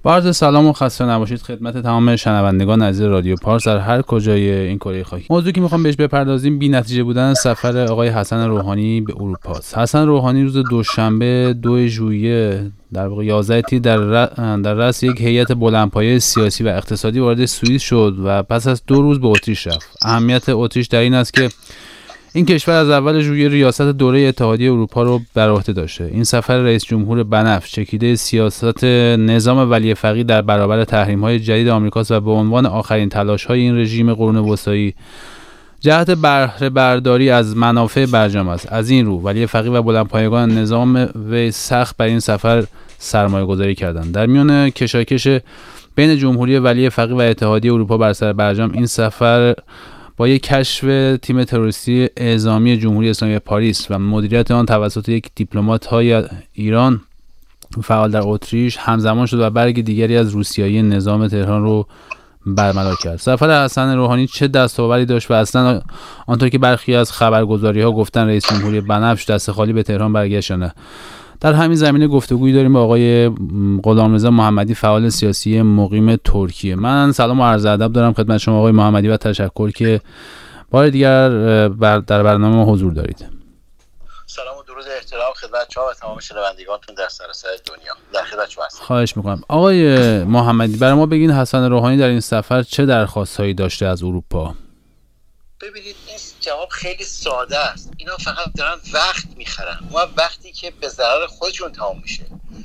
با عرض سلام و خسته نباشید خدمت تمام شنوندگان عزیز رادیو پارس در هر کجای این کره خاکی. موضوعی که میخوام بهش بپردازیم بی‌نتیجه بودن سفر آقای حسن روحانی به اروپا است. حسن روحانی روز دوشنبه 2 ژوئیه در واقع 11 تیر در رأس یک هیئت بلندپایه سیاسی و اقتصادی وارد سوئیس شد و پس از 2 روز به اتریش رفت. اهمیت اتریش در این است که این کشور از اول ژوئیه ریاست دوره اتحادیه اروپا رو بر عهده داشته. این سفر رئیس جمهور بنفش چکیده سیاست نظام ولی فقیه در برابر تحریم‌های جدید آمریکاست و به عنوان آخرین تلاش‌های این رژیم قرون وسطایی جهت بهره برداری از منافع برجام است. از این رو ولی فقیه و بلندپایگان نظام وی سخت بر این سفر سرمایه‌گذاری کردند. در میان کشاکش بین جمهوری ولی فقیه و اتحادیه اروپا بر سر برجام، این سفر با یک کشف تیم تروریستی اعزامی جمهوری اسلامی پاریس و مدیریت آن توسط یک دیپلمات‌های ایران فعال در اتریش همزمان شد و برگ دیگری از روسیایی نظام تهران رو برملا کرد. سفر حسن روحانی چه دستاوردی داشت و اصلا آنطور که برخی از خبرگزاری‌ها گفتن رئیس جمهوری بنفش دست خالی به تهران برگشت نه؟ در همین زمینه گفتگویی داریم با آقای غلامرضا محمدی، فعال سیاسی مقیم ترکیه. من سلام و عرض ادب دارم خدمت شما آقای محمدی و تشکر که بار دیگر در برنامه ما حضور دارید. سلام و درود و احترام خدمت شما و تمام شنوندگانتون در سراسر دنیا. در خدمت شما هستم. خواهش میکنم. آقای محمدی برای ما بگین حسن روحانی در این سفر چه درخواستهایی داشته از اروپا؟ ببینید این جواب خیلی ساده است. اینا فقط دارن وقت میخرن. اون وقتی که به ضرر خودشون تمام میشه.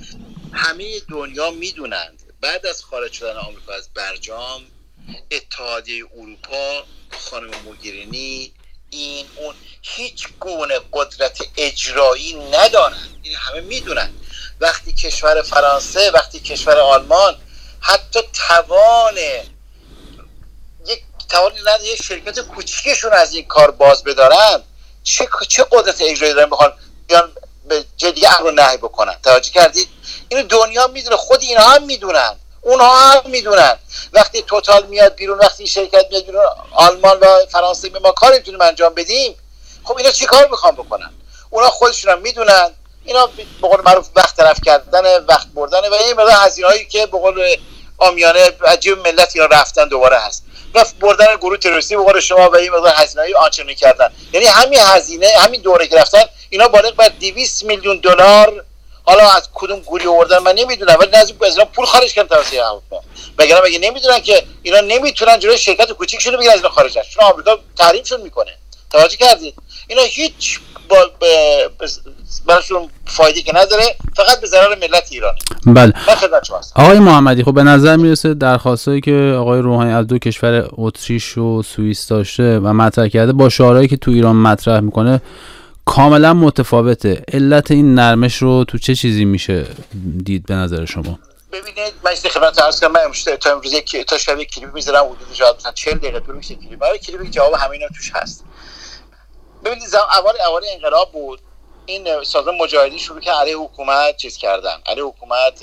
همه دنیا میدونند بعد از خارج شدن آمریکا از برجام، اتحادیه اروپا، خانم موگرینی، این اون هیچ گونه قدرت اجرایی ندارن. این همه میدونن. وقتی کشور فرانسه، وقتی کشور آلمان حتی توان یک شرکت کوچیکشون از این کار باز بدارن، چه قدرت اجرایی دارن بخوان بیان به جای دیگه امر و نهی بکنن؟ توجه کردید؟ اینو دنیا میدونه، خود اینها هم میدونن، اونها هم میدونن. وقتی توتال میاد بیرون، وقتی شرکت میاد بیرون، آلمان و فرانسه ما کار نمیتونیم انجام بدیم، خب اینا چی کار میخوان بکنن؟ اونا خودشون هم میدونن. اینا به قول معروف وقت تلف کردن، وقت بردن و این مقدار هزینه‌هایی که به قول عامیانه عجیب ملت اینا رفتن دوباره هست و بردن گروه تروریستی به قول شما و این مقدار هزینه‌ای آنچنانی کردن. یعنی همین هزینه، همین دوره که رفتن اینا بالغ بر 200 میلیون دلار، حالا از کدوم گوری آوردن من نمیدونم، ولی نزدیک به پول خارج کردن توسط آمریکا. مگه نمیدونن که اینا نمیتونن جلوی شرکت کوچیکشون رو بگیرن از اینا خارج نشن، چون آمریکا تحریمشون میکنه. توجه کردید؟ اینا هیچ براشون فایده که نداره، فقط به ضرر ملت ایرانه. بله. خدمت آقای محمدی، خب به نظر میرسه درخواستایی که آقای روحانی از 2 کشور اتریش و سوئیس داشته و مطرح کرده با شعارهایی که تو ایران مطرح میکنه کاملا متفاوته. علت این نرمش رو تو چه چیزی میشه دید به نظر شما؟ ببینید من این خدمت عرض کنم، من امروز تا شب یک کلیپ میذارم حدود جواب مثلا 40 دقیقه طول میشه کلیپ. برای کلیپ جواب همه اینا توش هست. ببینید اول انقلاب بود، این سازمان مجاهدین شروع که علیه حکومت چیز کردن، علیه حکومت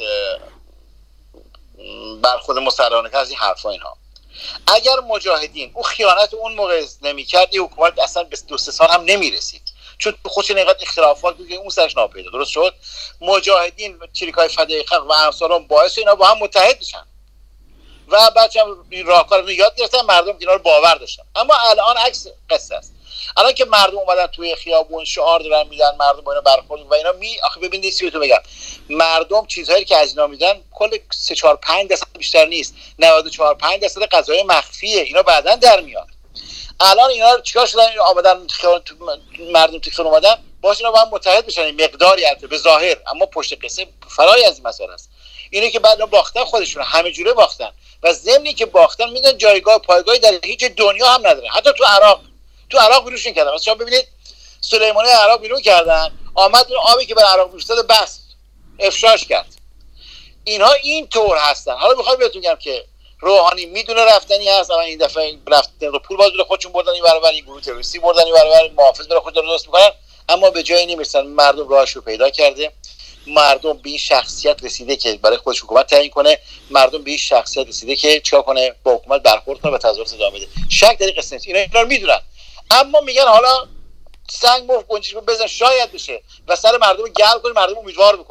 برخورد مسلحانه از این حرفا اینها. اگر مجاهدین اون خیانت اون موقع نمی‌کرد، این حکومت اصلا به 2-3 سال هم نمیرسید، چون خودش اینقدر اختلافات بود که اون سرش ناپیدا. درست شد مجاهدین چریکای فدای خلق و انصاران باعث اینا با هم متحد بشن و بعدش هم این راهکارا رو یاد گرفتن، مردم اینا رو باور داشتن. اما الان عکس قصه است. الان که مردم اومدن توی خیابون شعار دارن میدن، مردم با اینا برخورد و اینا آخه ببینید چی بهتون بگم، مردم چیزهایی که از اینا میدن کل 3-4-5% بیشتر نیست، 94-5% غذای مخفیه، اینا بعداً در میاد. الان اینا رو چیکار شدن؟ اینا آمدن مردم تو خیابون اومدن باشه اینا با هم متحد بشن، مقداری البته به ظاهر، اما پشت قصه فرای از این مسائل است. اینه که بعدا باختن، خودشون همه جوره باختن و ضمنی که باختن میدن جایگاه پایگاهی در هیچ دنیا هم ندارن. حتی تو عراق بیرونشون کردن. مثلا ببینید سلیمانی عراق بیرون کردن، آمد اون آبی که بر عراق می‌افتاد بس افشاش کرد. اینها این طور هستن. حالا میخوام بهتون بگم که روحانی میدونه رفتنی هست، اما این دفعه رفتن رو پول باز بده خودشون بردن این برابر، این گروه تروریستی بردن این برابر، محافظ برای خودشون درست میکنن، اما به جایی نمیرسن. مردم راهش رو پیدا کرده، مردم به این شخصیت رسیده که برای خودش حکومت تعیین کنه، مردم به این شخصیت رسیده که چیکار کنه، با حکومت برخورد کنه و تظاهرات ادامه بده. شک در این قصه نیست. اینا رو میدونن، اما میگن حالا سنگ مفت گنجشک بزن شاید بشه و سر مردم گرم کنیم، مردم امیدوار بکنیم.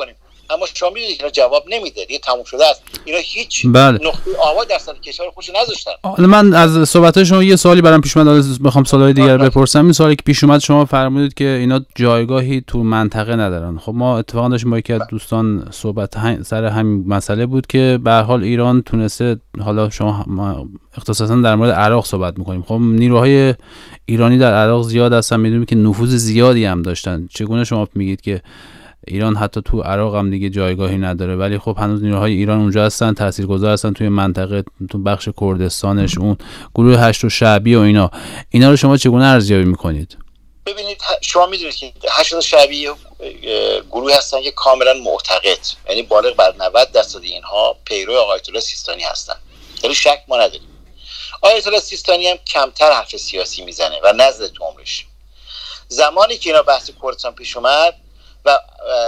اما شما میدونید اینا جواب نمیده، دیگه تموم شده است. اینا هیچ نقطه آوا در سطح کشور خودش نذاشتن. من از صحبت شما یه سوالی برام پیش اومد، بخوام سوالای دیگر بپرسم. این سوالی که پیش اومد، شما فرمودید که اینا جایگاهی تو منطقه ندارن. خب ما اتفاقا داشتیم با یکی از دوستان صحبت سر همین مسئله بود که به هر حال ایران تونسته، حالا شما اختصاصا در مورد عراق صحبت می‌کنیم، خب نیروهای ایرانی در عراق زیاد هستن، میدونیم که نفوذ زیادی هم داشتن. چگونه شما میگید که ایران حتی تو عراق هم دیگه جایگاهی نداره، ولی خب هنوز نیروهای ایران اونجا هستن، تاثیرگذار هستن توی منطقه، تو بخش کردستانش، اون گروه هشت و شعبی و اینا رو شما چگونه ارزیابی میکنید؟ ببینید شما میدونید که هشت و شعبی گروه هستن که کاملا معتقد، یعنی بالغ بر 90% اینها پیرو آیت الله سیستانی هستن، یعنی شک ما نداریم. آیت الله سیستانی هم کمتر حرف سیاسی میزنه و نزد تو عمرش. زمانی که اینا بحث کردستان پیش اومد و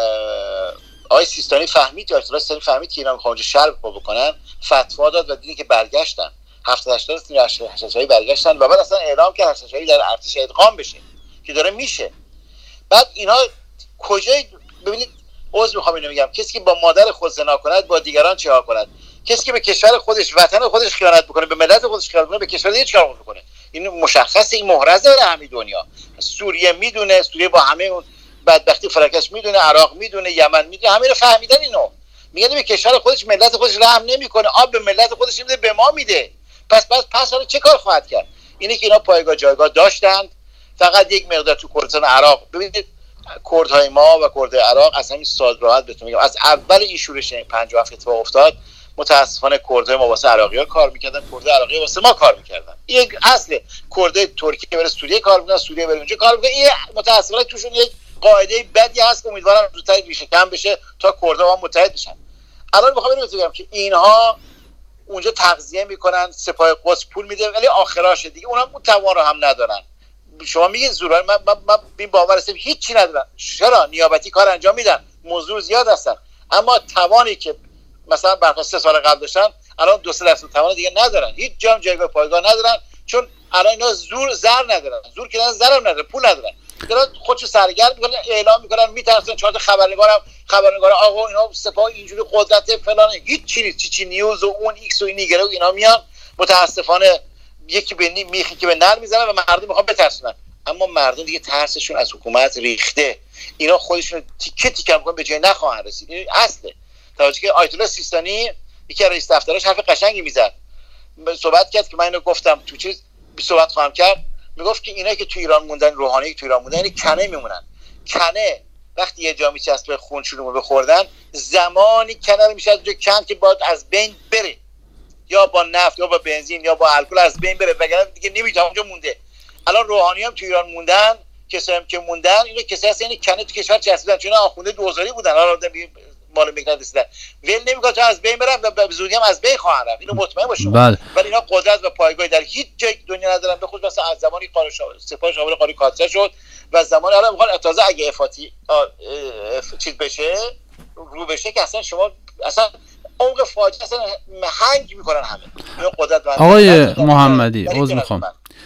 آقای سیستانی فهمید، آیت الله سیستانی فهمید که اینا میخوان اونجا شرق بکنن، فتوا داد و دیدین که برگشتن 70-80 هشتشایی برگشتن و بعد اصلا اعلام کرد هشتشایی در ارتش ادغام بشه که داره میشه. بعد اینا کجای، ببینید عذر میخوام اینو میگم، کسی که با مادر خود زنا کند با دیگران چه ها کند؟ کسی که به کشور خودش، وطن خودش خیانت بکنه، به ملت خودش خیانت بکنه، به کشور دیگه چیکار میکنه؟ این مشخصه، این محرزه برای همه دنیا. سوریه میدونه، سوریه با همه اون بدبختی فراکش میدونه، عراق میدونه، یمن میدونه، همه رو فهمیدن. اینو میگن به کشور خودش، ملت خودش رحم نمیکنه، آب به ملت خودش میده، به ما میده. پس حالا چه کار خواهد کرد؟ اینه که اینا پایگاه جایگاه داشتند، فقط یک مقدار تو کردستان عراق. ببینید کردهای ما و کردهای عراق، اصلا این ساده راحت بهتون میگم، از اول این شورش 57 اتفاق افتاد، متاسفانه کردهای ما واسه عراقی‌ها کار میکردن، کردهای عراقی واسه ما کار میکردن. این اصل کردهای ترکیه بره سوریه کار میکنن، سوریه بره اونجا کار میکنن. این متاسفانه توشون یک قاعده بدی هست که امیدوارم زودتر ریشه کم بشه تا کردها هم متحد بشن. الان میخوام اینو بگم که اینها اونجا تغذیه میکنن، سپاه قدس پول میده، ولی آخراش دیگه اونم اون توان رو هم ندارن. شما میگید زورا، من ببین باور هستم هیچی ندارن. چرا؟ نیابتی کار انجام میدن، مزدور زیاد هستن، اما توانی که مثلا برای 3 سال قبل داشتن الان 2-3% توان دیگه ندارن. هیچ جام جایگاه پایگاه ندارن، چون الان اینا زر ندارن. زور که ندارن، زرم ندارن، پول ندارن. دارن خودشو سرگرم میکنن، اعلام میکنن، میترسن. 4 تا خبرنگار آقا اینا سپاه اینجوری قدرت فلان، هیچ چیزی چی نیوز و اون ایکس و نیگره و اینا میان، متاسفانه یکی به میخی که به نر میزنن و مردم میخوان بترسونن. اما مردم دیگه ترسشون از حکومت ریخته، اینا خودشون تیکه تیکه میکنن، به جای نخواهن رسید. این اصله. توجه که آیت الله سیستانی یکی از رئیس دفترش حرف قشنگی میزد، صحبت کرد که من اینو گفتم تو چیز صحبت خواهم کرد. میگفت که اینا که تو ایران موندن، روحانی که تو ایران موندن، یعنی کنه میمونن. کنه وقتی یه جا میچسبه خونشون رو بخوردن، زمانی کنه رو میشه اونجا کند که باید از بین بره، یا با نفت یا با بنزین یا با الکل از بین بره، وگرنه دیگه نمیتونه اونجا مونده. الان روحانی هم تو ایران موندن، کسایی هم که موندن اینا کسایی هستن یعنی کنه تو کشور چسبیدن، چون آخونده دوزاری بودن، حالا مال میگن رسیدن، ول نمیکنه تا از بین برن و به زودی هم از بین خواهن رفت. اینو مطمئن باشید. ولی اینا قدرت و پایگاهی در هیچ جای دنیا ندارن، به خصوص مثلا از زمانی سپاه شامل قاری کاتسه شد و زمان الان میخوان تازه اگه افاتی چیز بشه، رو بشه، که اصلا شما اصلا عمق فاجعه اصلا هنگ میکنن همه. اینو قدرت آقای محمدی عذر میخوام،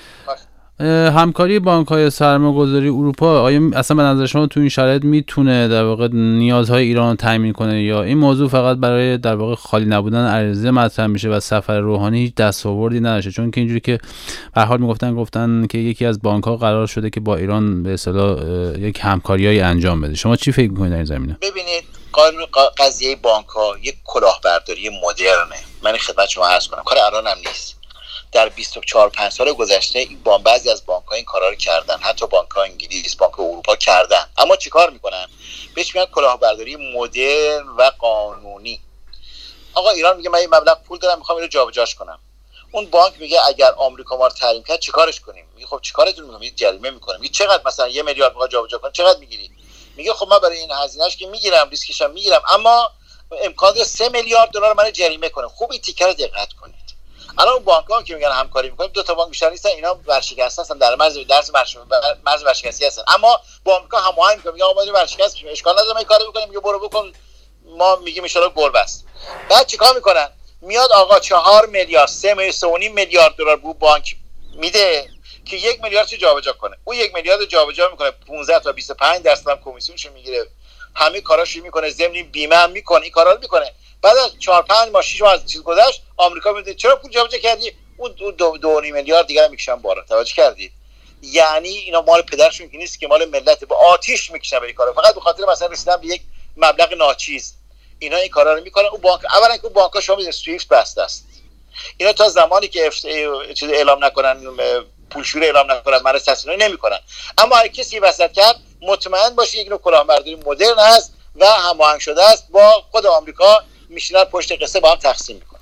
همکاری بانک‌های سرمایه‌گذاری اروپا آیا اصلا به نظر شما تو این شرایط میتونه در واقع نیازهای ایران رو تامین کنه، یا این موضوع فقط برای در واقع خالی نبودن عرضه مطرح میشه و سفر روحانی هیچ دستاوردی نداشته؟ چون که اینجوری که به هر حال گفتن که یکی از بانک‌ها قرار شده که با ایران به اصطلاح یک همکاریایی انجام بده. شما چی فکر می‌کنید در این زمینه؟ ببینید قضیه بانک‌ها یک کلاهبرداری مدرنه. من خدمت شما عرض کنم، کار الان هم نیست. در 24-5 سال گذشته این بعضی از بانک‌ها این کارا رو کردن، حتی بانک‌های انگلیس، بانک اروپا کردن. اما چیکار میکنن؟ بهش میگن کلاهبرداری مدرن و قانونی. آقا ایران میگه من این مبلغ پول دارم میخوام اینو جابجاش کنم. اون بانک میگه اگر آمریکا ما رو تحریم کرد چیکارش کنیم؟ میگه خب چیکارتون میکنید؟ جریمه میکنم. میگه چقدر؟ مثلا 1 میلیارد میخواد جابجا کنه، چقدر میگیرید؟ میگه خب من برای این هزینه‌اش که میگیرم، ریسکش هم میگیرم، اما امکان داره 3 میلیارد دلار منو جریمه کنه. خوب این تیکر رو دقت کنید. الان بانک‌ها که میگن همکاری می‌کنیم، 2 تا بانک بیشتر نیستن، اینا ورشکسته هستن، در مرز ورشکسته هستن، اما با آمریکا هماهنگ می‌کنن، میگن آقا ما ورشکست میشیم، اشکال نداره، ما این کارو بکنیم، میگه برو بکن، ما میگیم ان شاءالله گل بست. بعد چیکار میکنن؟ میاد آقا 4 میلیارد 3.5 میلیارد دلار بو بانک میده که 1 میلیارد چه جابجا کنه. اون 1 میلیارد جابجا میکنه، 15 تا 25% هم کمیسیونش میگیره. همه کاراشو میکنه، ضمن بیمه هم میکنه، این کارا رو میکنه. بعد از 4-5 ماه 6 ماه از چیز گذشت، آمریکا میگه چرا پول جابجا کردی؟ اون 2.5 میلیارد دیگه میکشن بالا. توجه کردید؟ یعنی اینا مال پدرشون که نیست، که مال ملت، با آتیش میکشن به این کارا، فقط به خاطر مثلا رسیدن به یک مبلغ ناچیز اینا این کارا رو میکنن. اون بانک اولا که بانک‌ها شما میدونید سویفت بسته است. اینا تا زمانی که چیز اعلام نکنن، پولشویی اعلام نکنن، من تصدیق نمیکنن. اما هر کسی وسط کرد مطمئن باشه یک نوع کلاهبرداری مدرن هست و هماهنگ شده است با خود آمریکا، میشینن پشت قصه با هم تقسیم میکنن.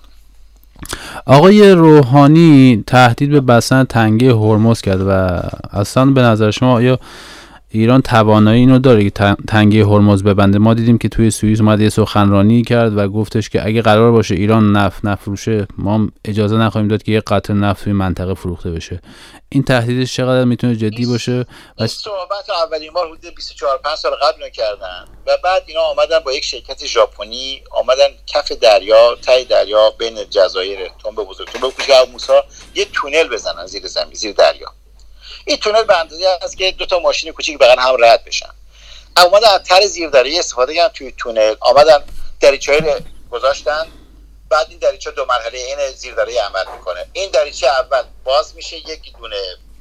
آقای روحانی تهدید به بستن تنگه هرمز کرد و اصلا به نظر شما آیا ایران توانایی اینو داره که تنگه هرمز ببنده؟ ما دیدیم که توی سوئیس اومد یه سخنرانی کرد و گفتش که اگه قرار باشه ایران نفت نفروشه ما اجازه نخواهیم داد که یه قطع نفت توی منطقه فروخته بشه. این تهدیدش چقدر میتونه جدی باشه؟ این صحبت اولین بار حدود 24-5 سال قبل کردن و بعد اینا آمدن با یک شرکت ژاپنی آمدن کف دریا، ته دریا بین جزایر تنبه بزرگ، تنبه کوچیک موسی، یه تونل بزنن زیر زمین، زیر دریا. این تونل به اندازه است که 2 تا ماشین کوچیک بغل هم رد بشن. اومدن از تر زیر دریا استفاده کردن، توی تونل آمدن دریچه‌ای گذاشتن. بعد این دریچه 2 مرحله این زیر دریا عمل میکنه. این دریچه اول باز میشه، یک دونه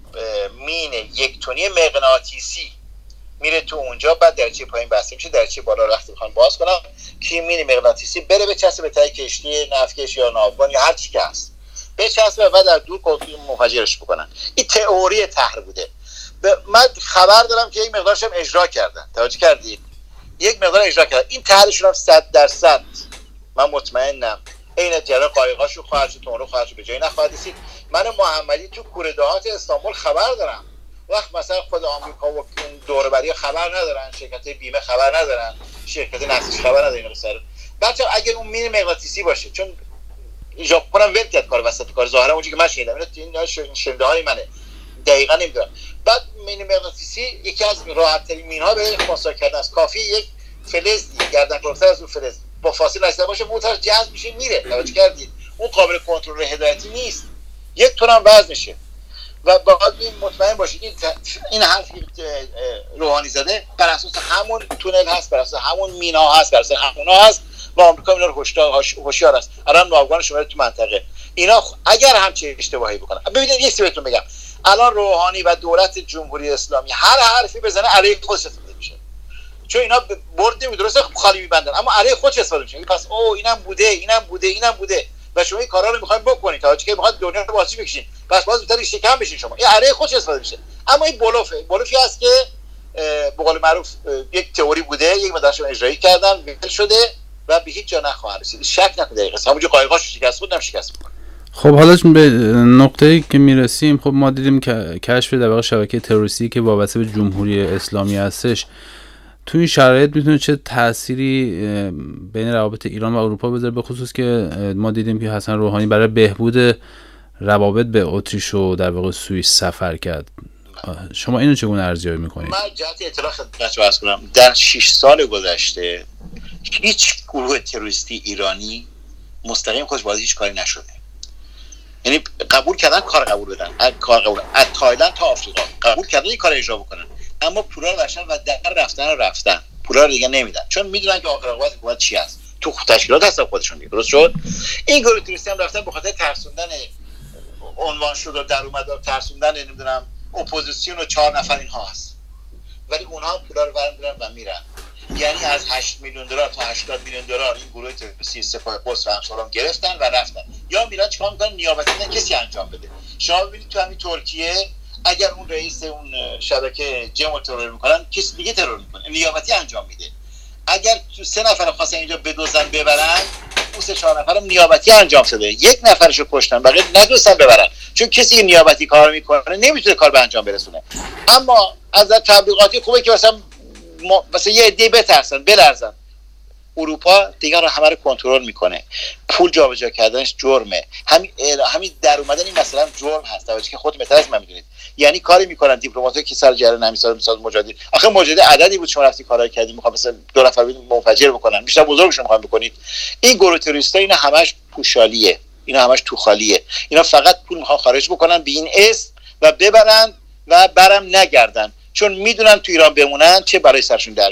مین 1 تنی مغناطیسی میره تو اونجا، بعد دریچه پایین بسته میشه، دریچه بالا وقتی میخوان باز کنن که مین مغناطیسی بره بچسبه به ته کشتی نفتکش یا ناوگان یا هر چی که هست، بچسبه و در دور منفجرش بکنن. این تئوری طرح بوده. من خبر دارم که یک مقدارش هم اجرا کردن. توجه کردید؟ یک مقدار اجرا کردن. این طرحشون هم 100% من مطمئنم عین جره قایقاشو خواهد شد، تون رو خواهد شد، به جایی نخواهد رسید. من محمدی تو کوره دهات استانبول خبر دارم، وقت مثلا خود آمریکا و دور بری خبر ندارن، شرکت بیمه خبر ندارن، شرکت نفتش خبر ندارن. بچه‌ها اگر اون مین مغناطیسی باشه، چون ژاپن هم ول کرد کار وسط کار، ظاهرا اونجوری که من شنیدم، اینا شنیده های منه، دقیقاً نمیدونم. بعد مین مغناطیسی یکی از راحت ترین مین‌ها برای خنثی کردن است. کافی یک فلز گردن کلفتر از اون فلز با فاصله نزدیک باشه، موتور جذب میشه میره. توجه کردید؟ اون قابل کنترل هدایتی نیست، 1 تن هم وزن میشه. و باید مطمئن باشید این حرفی روحانی زده بر اساس همون تونل هست، بر اساس همون مینا هست، بر اساس همونا هست و آمریکا اینا رو هوشیار است. الان ناوگان شما تو منطقه اینا اگر همچین اشتباهی بکنن، ببینید یه چیزی بهتون بگم، الان روحانی و دولت جمهوری اسلامی هر حرفی بزنه علیه خودش استفاده میشه، چون اینا برد نمیدونه درسته خالی میبندن، اما علیه خودش استفاده میشه. پس اینم بوده و شما این کارا رو میخواین بکنید تا که میخواد دنیا رو واسه بکشین، پس باز بهتره شکم بشین شما. این علیه خودش استفاده میشه. اما این بلوفی هست که به قول معروف یک تئوری بوده، یک مدارش اجرایی کردن، ول شده و به هیچ جا نخواهد رسید. شک نکنید دقیقاً همونجا قایقاشو شکست بود، شکست میکنه. خب حالا به نقطه‌ای که میرسیم، خب ما دیدیم که کشف در واقع شبکه تروریستی که وابسته به جمهوری اسلامی هستش، تو این شرایط میتونه چه تأثیری بین روابط ایران و اروپا بذاره، به خصوص که ما دیدیم که حسن روحانی برای بهبود روابط به اتریش و در واقع سوئیس سفر کرد. شما اینو چگونه ارزیابی میکنید؟ من جهت اطلاع خدمت عرض کنم، در 6 سال گذشته هیچ گروه تروریستی ایرانی مستقیم خودش وارد هیچ کاری نشده. یعنی قبول کردن کار قبول بدن، از تایلند تا آفریقا قبول کردن این کار اجرا بکنن، اما پولا رو داشتن و در رفتن پولا رو دیگه نمیدن، چون میدونن که آخر عاقبت حکومت چی است، تو تشکیلات هست خودشون دیگه. درست شد؟ این گروه تروریستی هم رفتن به خاطر ترسوندن عنوان شد و در اومد، ترسوندن نمیدونم اپوزیسیون و 4 نفر اینها هست، ولی اونها پولا رو برمی‌دارن و میرن. یعنی از 8 میلیون دلار تا 80 میلیون دلار این گروه تروریستی سپاه قدس و همسالان گرفتن و رفتن، یا میرن چیکار میکنن؟ نیابتی کسی انجام بده. شما ببینید تو همین ترکیه اگر اون رئیس اون شبکه جمع ترور میکنن، کسی دیگه ترور میکنه، نیابتی انجام میده. اگر تو 3 نفر خواستن اینجا بدوزن ببرن، اون 3-4 نفرم نیابتی انجام شده، 1 نفرشو کشتن، بقیه ندوستن ببرن، چون کسی نیابتی کار میکنه نمیتونه کار به انجام برسونه. اما از تبلیغاتی خوبه که مثلا یه عده بترسن، بلرزن. اروپا دیگه رو همه رو کنترل میکنه، پول جابجا کردنش جرمه، همین در اومدن این مثلا جرم هست. توجه که خود مترز من میدونید، یعنی کاری میکنن دیپلمات‌ها که سر جریان نمیسازن، مثلا مجاهدین، آخه مجاهد عددی بود شما رفتی کارا کردید، میخوام مثلا 2 نفر منفجر بکنن، بیشتر بزرگشون میخوام بکنید. این گروه تروریستا اینا همش پوشالیه، اینا همش توخالیه، اینا فقط پول میخوان خارج بکنن به این اسم و ببرن و برم نگردن، چون میدونن تو ایران بمونن چه برای سرشون در میاد.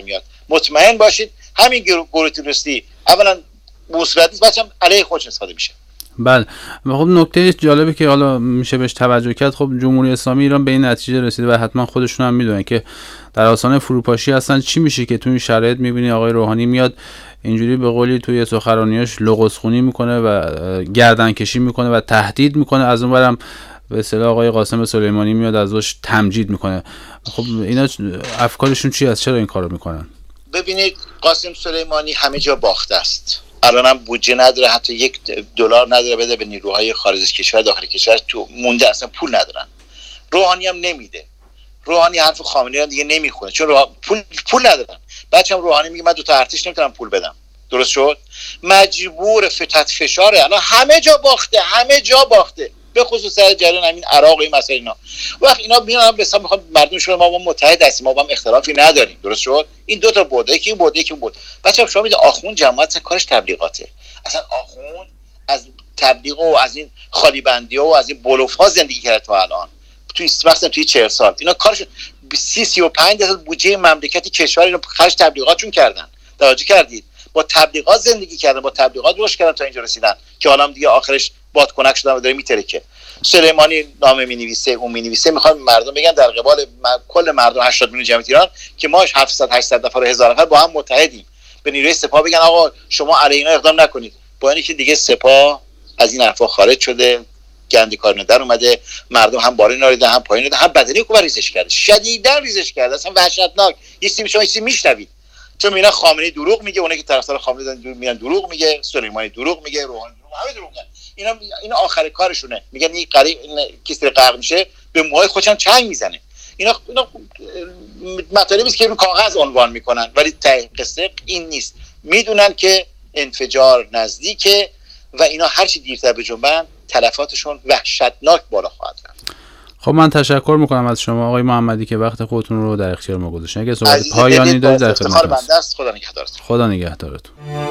مطمئن باشید همین گروه تروریستی اولا موثریت نیست، بچه‌م علیه خودش استفاده میشه. بله. خب نکته جالبی که حالا میشه بهش توجه کرد، خب جمهوری اسلامی ایران به این نتیجه رسیده و حتما خودشون هم میدونن که در آستانه فروپاشی هستن. چی میشه که توی این شرایط میبینی آقای روحانی میاد اینجوری به قولی توی سخنرانیاش لغز خونی میکنه و گردن کشی میکنه و تهدید میکنه، از اون برم به اصطلاح آقای قاسم سلیمانی میاد ازش تمجید میکنه. خب اینا افکارشون چی است؟ چرا این کارو میکنن؟ ببینید قاسم سلیمانی همه جا باخته است. الانم بودجه نداره، حتی $1 نداره بده به نیروهای خارج از کشور، داخل کشور تو مونده، اصلا پول ندارن. روحانی هم نمیده. روحانی حرف خامنه‌ای دیگه نمیخونه چون پول ندارن. بچه‌م روحانی میگه من 2 تا ارتش نمیتونم پول بدم. درست شد؟ مجبور فتحت فشاره. الان همه جا باخته. به خصوص سر جریان همین عراق و این مسائل اینا. وقت اینا میان به حساب میخوان مردمشون ما متحد هستیم، ما با هم اختلافی نداریم. درست شد؟ این 2 تا بوده، یکی بود. بچه‌ها شما میگید آخوند جماعت کارش تبلیغاته. اصلا آخوند از تبلیغ و از این خالی بندی‌ها و از این بلوف‌ها زندگی کرده تا الان. توی 40 سال اینا کارش 35% بودجه مملکتی کشور اینو خرج تبلیغاتشون کردن. توجه کردید؟ با تبلیغات زندگی کردن، با تبلیغات رشد کردن تا اینجا رسیدن که حالا دیگه آخرش بادکنک شدن و داره میترکه. سلیمانی نامه مینویسه، اون مینویسه، میخواد مردم بگن در قبال کل مردم 80 میلیون جمعیت ایران که ما 700 800 نفر و 1000 نفر با هم متحدیم، به نیروی سپاه بگن آقا شما علیه اینا اقدام نکنید. با اینکه دیگه سپاه از این حرفا خارج شده، گندی کار در اومده، مردم هم بالا ناریدن، هم پایین ناریدن، هم بدنی کوبا ریزش کرده، شدیدا ریزش کرده، اصلا وحشتناک. یه چیزی میشنوید چون مینا خامنه‌ای دروغ میگه، اونایی که طرفدار خامنه‌ای میان دروغ میگه، سلیمانی دروغ میگه، روحانی دروغ، همه دروغ میگن. اینا آخر کارشونه. میگن این قریب کسی غرق میشه به موهای خودشون چنگ میزنه. اینا مطالبی است که رو کاغذ عنوان میکنن ولی ته قصه این نیست. میدونن که انفجار نزدیکه و اینا هر چی دیرتر بجنبن تلفاتشون وحشتناک بالا خواهد رفت. خب من تشکر میکنم از شما آقای محمدی که وقت خودتون رو در اختیار ما گذاشتین. اگه صحبت پایانی دارید در خدمتتون. خدا نگهدارتون. خدا نگهدارتون.